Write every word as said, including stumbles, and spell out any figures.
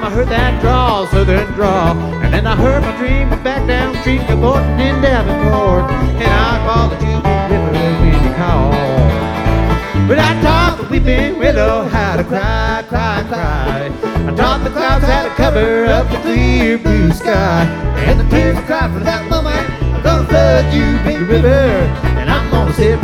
I heard that drawl, southern drawl. And then I heard my dream back down street, cavorting in Davenport. And I called the Jubilee River when you called. But I taught the weeping willow how to cry, cry, cry. I taught the clouds how to cover up the clear blue sky. And the tears cry for that moment. I'm gonna flood you, big river, and I'm gonna sit